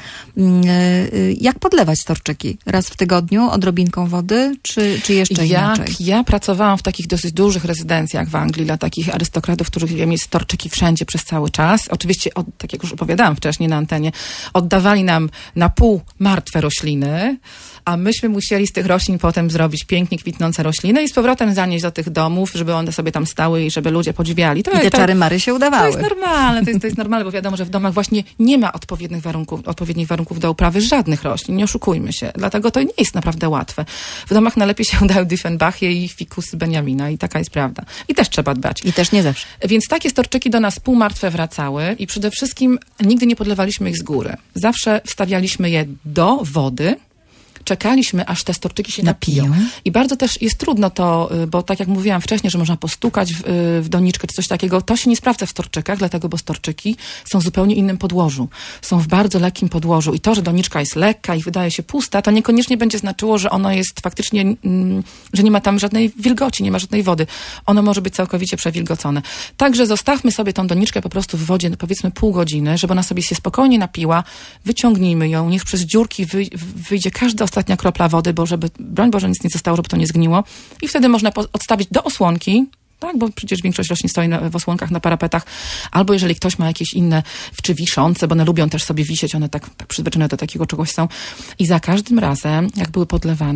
Jak podlewać storczyki? Raz w tygodniu, odrobinką wody, czy jeszcze inaczej? Ja pracowałam w takich dosyć dużych rezydencjach w Anglii dla takich arystokratów, których wiem, jest storczyki wszędzie przez cały czas. Oczywiście, tak jak już opowiadałam wcześniej na antenie, oddawali nam na pół martwe rośliny, a myśmy musieli z tych roślin potem zrobić pięknie kwitnące rośliny i z powrotem zanieść do tych domów, żeby one sobie tam stały i żeby ludzie podziwiali. I te czary-mary się udawały. To jest normalne, to jest normalne, bo wiadomo, że w domach właśnie nie ma odpowiednich warunków do uprawy żadnych roślin, nie oszukujmy się. Dlatego to nie jest naprawdę łatwe. W domach najlepiej się udają Diefenbachie i fikusy Benjamina i taka jest prawda. I też trzeba dbać. I też nie zawsze. Więc takie storczyki do nas półmartwe wracały i przede wszystkim nigdy nie podlewaliśmy ich z góry. Zawsze wstawialiśmy je do wody, czekaliśmy, aż te storczyki się napiją. I bardzo też jest trudno to, bo tak jak mówiłam wcześniej, że można postukać w doniczkę czy coś takiego, to się nie sprawdza w storczykach, dlatego, bo storczyki są w zupełnie innym podłożu. Są w bardzo lekkim podłożu i to, że doniczka jest lekka i wydaje się pusta, to niekoniecznie będzie znaczyło, że ono jest faktycznie, że nie ma tam żadnej wilgoci, nie ma żadnej wody. Ono może być całkowicie przewilgocone. Także zostawmy sobie tą doniczkę po prostu w wodzie, powiedzmy pół godziny, żeby ona sobie się spokojnie napiła, wyciągnijmy ją, niech przez dziurki wyjdzie każda ostatnia kropla wody, bo żeby, broń Boże, nic nie zostało, żeby to nie zgniło. I wtedy można odstawić do osłonki, tak, bo przecież większość roślin stoi w osłonkach, na parapetach, albo jeżeli ktoś ma jakieś inne, czy wiszące, bo one lubią też sobie wisieć, one tak przyzwyczajone do takiego czegoś są. I za każdym razem, jak były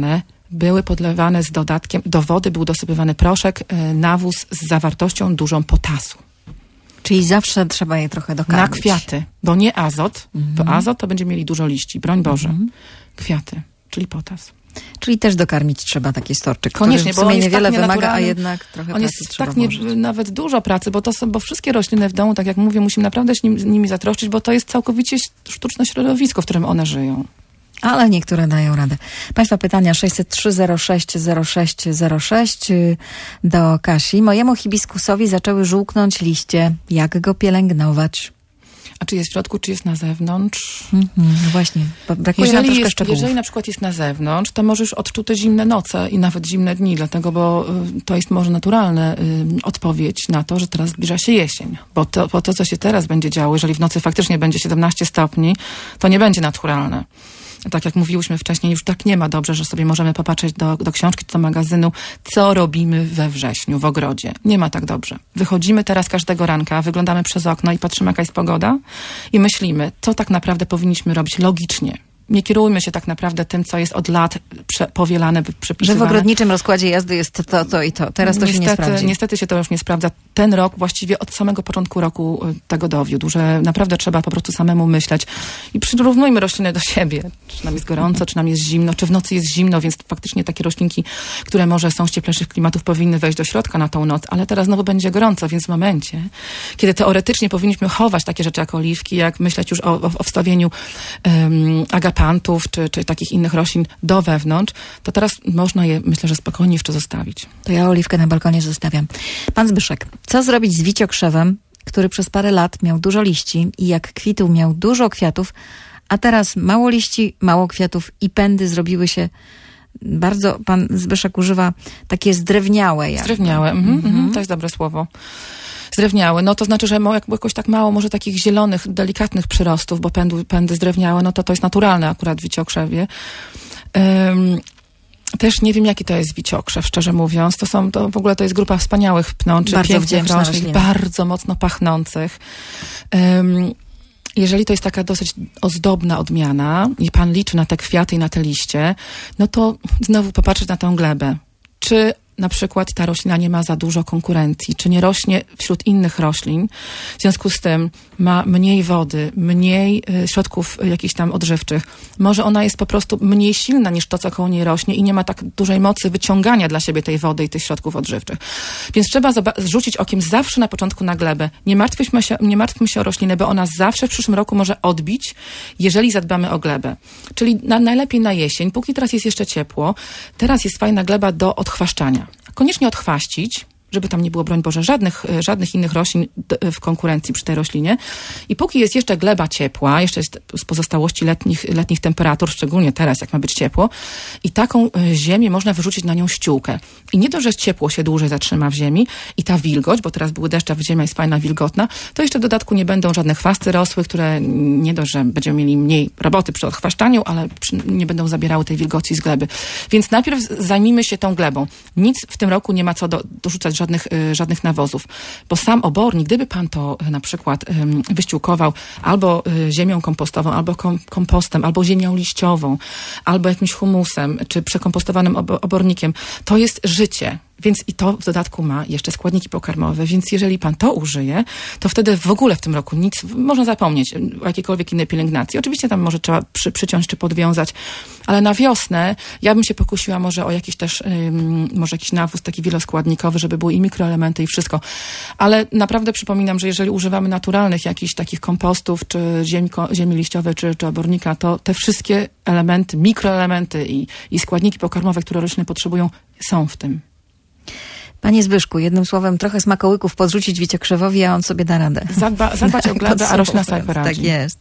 podlewane z dodatkiem, do wody był dosypywany proszek, nawóz z zawartością dużą potasu. Czyli zawsze trzeba je trochę dokarmić. Na kwiaty, bo nie azot, bo azot to będzie mieli dużo liści, broń Boże. Kwiaty, czyli potas. Czyli też dokarmić trzeba taki storczyk, koniecznie, który w sumie niewiele tak wymaga, a jednak trochę on pracy jest trzeba tak włożyć. nawet dużo pracy, bo wszystkie rośliny w domu, tak jak mówię, musimy naprawdę nimi zatroszczyć, bo to jest całkowicie sztuczne środowisko, w którym one żyją. Ale niektóre dają radę. Państwa pytania 603-06-06-06 do Kasi. Mojemu hibiskusowi zaczęły żółknąć liście. Jak go pielęgnować? A czy jest w środku, czy jest na zewnątrz? Właśnie, brakuje nam troszkę szczegółów. Jeżeli na przykład jest na zewnątrz, to możesz odczuć te zimne noce i nawet zimne dni, dlatego, bo to jest może naturalna odpowiedź na to, że teraz zbliża się jesień. Bo to, co się teraz będzie działo, jeżeli w nocy faktycznie będzie 17 stopni, to nie będzie naturalne. Tak jak mówiłyśmy wcześniej, już tak nie ma dobrze, że sobie możemy popatrzeć do książki, do magazynu, co robimy we wrześniu w ogrodzie. Nie ma tak dobrze. Wychodzimy teraz każdego ranka, wyglądamy przez okno i patrzymy, jaka jest pogoda i myślimy, co tak naprawdę powinniśmy robić logicznie. Nie kierujmy się tak naprawdę tym, co jest od lat powielane, przepisywane. Że w ogrodniczym rozkładzie jazdy jest to i to. Teraz to się nie sprawdzi. Niestety się to już nie sprawdza. Ten rok właściwie od samego początku roku tego dowiódł, że naprawdę trzeba po prostu samemu myśleć i przyrównujmy rośliny do siebie. Czy nam jest gorąco, czy nam jest zimno, czy w nocy jest zimno, więc faktycznie takie roślinki, które może są z cieplejszych klimatów, powinny wejść do środka na tą noc, ale teraz znowu będzie gorąco, więc w momencie, kiedy teoretycznie powinniśmy chować takie rzeczy jak oliwki, jak myśleć już o wstawieniu agapantów, czy takich innych roślin do wewnątrz, to teraz można je, myślę, że spokojnie jeszcze zostawić. To ja oliwkę na balkonie zostawiam. Pan Zbyszek, co zrobić z wiciokrzewem, który przez parę lat miał dużo liści i jak kwitł miał dużo kwiatów, a teraz mało liści, mało kwiatów i pędy zrobiły się bardzo, pan Zbyszek używa takie zdrewniałe. Zdrewniałe, to jest dobre słowo. Zdrewniałe, no to znaczy, że jakoś tak mało może takich zielonych, delikatnych przyrostów, bo pędy zdrewniałe, no to jest naturalne akurat w wiciokrzewie. Też nie wiem, jaki to jest wiciokrzew, szczerze mówiąc. W ogóle to jest grupa wspaniałych pnączy, bardzo pięknych roślin, rośliny, bardzo mocno pachnących. Jeżeli to jest taka dosyć ozdobna odmiana i pan liczy na te kwiaty i na te liście, no to znowu popatrzeć na tę glebę. Czy na przykład ta roślina nie ma za dużo konkurencji, czy nie rośnie wśród innych roślin, w związku z tym ma mniej wody, mniej środków jakichś tam odżywczych. Może ona jest po prostu mniej silna niż to, co koło niej rośnie i nie ma tak dużej mocy wyciągania dla siebie tej wody i tych środków odżywczych. Więc trzeba rzucić okiem zawsze na początku na glebę. Nie martwmy się o roślinę, bo ona zawsze w przyszłym roku może odbić, jeżeli zadbamy o glebę. Czyli najlepiej na jesień, póki teraz jest jeszcze ciepło, teraz jest fajna gleba do odchwaszczania. Koniecznie odchwaścić, żeby tam nie było, broń Boże, żadnych innych roślin w konkurencji przy tej roślinie. I póki jest jeszcze gleba ciepła, jeszcze jest z pozostałości letnich temperatur, szczególnie teraz, jak ma być ciepło, i taką ziemię można wyrzucić na nią ściółkę. I nie to, że ciepło się dłużej zatrzyma w ziemi i ta wilgoć, bo teraz były deszcze, ziemia jest fajna, wilgotna, to jeszcze w dodatku nie będą żadne chwasty rosły, które nie dość, że będziemy mieli mniej roboty przy odchwaszczaniu, ale nie będą zabierały tej wilgoci z gleby. Więc najpierw zajmijmy się tą glebą. Nic w tym roku nie ma co dorzucać żadnych nawozów. Bo sam obornik, gdyby pan to na przykład wyściółkował albo ziemią kompostową, albo kompostem, albo ziemią liściową, albo jakimś humusem, czy przekompostowanym obornikiem, to jest życie. Więc i to w dodatku ma jeszcze składniki pokarmowe, więc jeżeli pan to użyje, to wtedy w ogóle w tym roku nic, można zapomnieć o jakiejkolwiek innej pielęgnacji. Oczywiście tam może trzeba przyciąć czy podwiązać, ale na wiosnę ja bym się pokusiła może o jakiś też, może jakiś nawóz taki wieloskładnikowy, żeby były i mikroelementy i wszystko. Ale naprawdę przypominam, że jeżeli używamy naturalnych jakichś takich kompostów, czy ziemi liściowej, czy obornika, to te wszystkie elementy, mikroelementy i składniki pokarmowe, które rośliny potrzebują, są w tym. Panie Zbyszku, jednym słowem, trochę smakołyków podrzucić wiciokrzewowi, a on sobie da radę. Zadbać o glebę, a roślina sobie poradzi. Tak jest.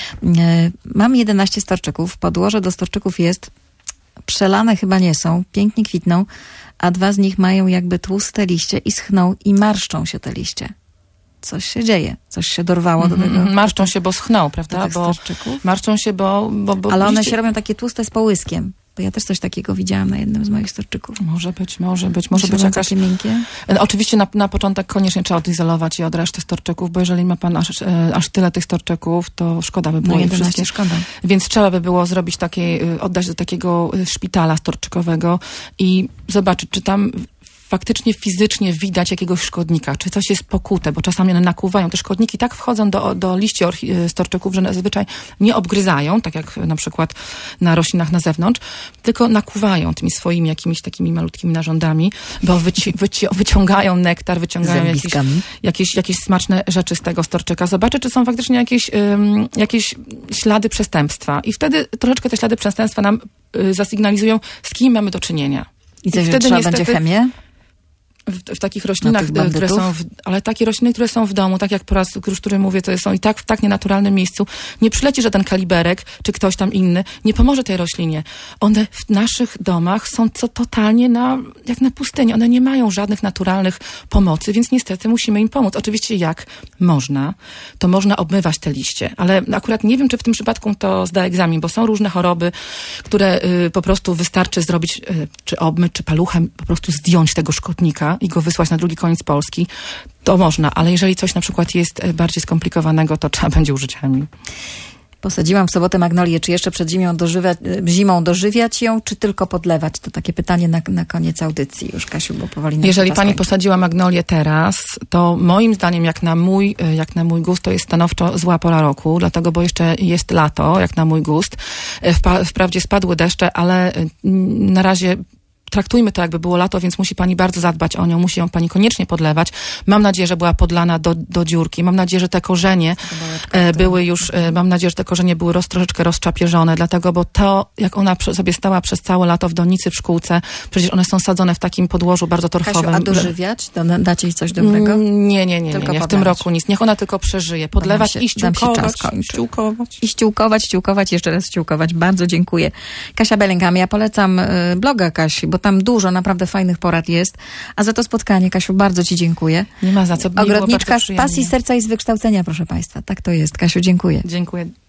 Mam 11 storczyków. Podłoże do storczyków jest przelane, chyba nie są. Pięknie kwitną, a 2 z nich mają jakby tłuste liście i schną i marszczą się te liście. Coś się dzieje. Coś się dorwało do tego. Marszczą się, bo schną, prawda? Bo storczyków. Marszczą się, bo ale one się robią takie tłuste z połyskiem. Bo ja też coś takiego widziałam na jednym z moich storczyków. Może być jakaś... takie miękkie? Oczywiście na początek koniecznie trzeba odizolować je od reszty storczyków, bo jeżeli ma pan aż tyle tych storczyków, to szkoda by było. 11 szkoda. Więc trzeba by było zrobić oddać do takiego szpitala storczykowego i zobaczyć, czy tam faktycznie fizycznie widać jakiegoś szkodnika, czy coś jest pokute, bo czasami one nakłuwają. Te szkodniki tak wchodzą do liści storczyków, że zazwyczaj nie obgryzają, tak jak na przykład na roślinach na zewnątrz, tylko nakłuwają tymi swoimi jakimiś takimi malutkimi narządami, bo wyciągają nektar, wyciągają jakieś smaczne rzeczy z tego storczyka. Zobaczę, czy są faktycznie jakieś ślady przestępstwa. I wtedy troszeczkę te ślady przestępstwa nam zasygnalizują, z kim mamy do czynienia. I wtedy trzeba będzie chemię? W takich roślinach, które są ale takie rośliny, które są w domu, tak jak po raz już, który mówię, to są i tak w tak nienaturalnym miejscu, nie przyleci żaden kaliberek, czy ktoś tam inny, nie pomoże tej roślinie. One w naszych domach są totalnie jak na pustyni. One nie mają żadnych naturalnych pomocy, więc niestety musimy im pomóc. Oczywiście jak można, to można obmywać te liście, ale akurat nie wiem, czy w tym przypadku to zda egzamin, bo są różne choroby, które po prostu wystarczy zrobić, czy obmyć, czy paluchem po prostu zdjąć tego szkodnika i go wysłać na drugi koniec Polski, to można, ale jeżeli coś na przykład jest bardziej skomplikowanego, to trzeba będzie użyć chemii. Posadziłam w sobotę magnolię. Czy jeszcze przed zimą dożywiać ją, czy tylko podlewać? To takie pytanie na koniec audycji już, Kasiu, bo powoli nam Jeżeli czas pani kończy. posadziła magnolię teraz, to moim zdaniem, jak na mój gust, to jest stanowczo zła pora roku, dlatego, bo jeszcze jest lato, jak na mój gust. Wprawdzie spadły deszcze, ale na razie traktujmy to, jakby było lato, więc musi pani bardzo zadbać o nią, musi ją pani koniecznie podlewać. Mam nadzieję, że była podlana do dziurki. Mam nadzieję, że te korzenie były już, troszeczkę rozczapieżone, dlatego, bo to, jak ona sobie stała przez całe lato w donicy, w szkółce, przecież one są sadzone w takim podłożu bardzo torfowym. Kasiu, a dożywiać? Dacie jej coś dobrego? Nie. W tym roku nic. Niech ona tylko przeżyje. Podlewać i ściółkować, jeszcze raz ściółkować. Bardzo dziękuję. Kasia Bellingham, ja polecam bloga Kasi, bo tam dużo naprawdę fajnych porad jest. A za to spotkanie, Kasiu, bardzo ci dziękuję. Nie ma za co. Ogrodniczka z pasji, serca i z wykształcenia, proszę państwa. Tak to jest. Kasiu, dziękuję. Dziękuję.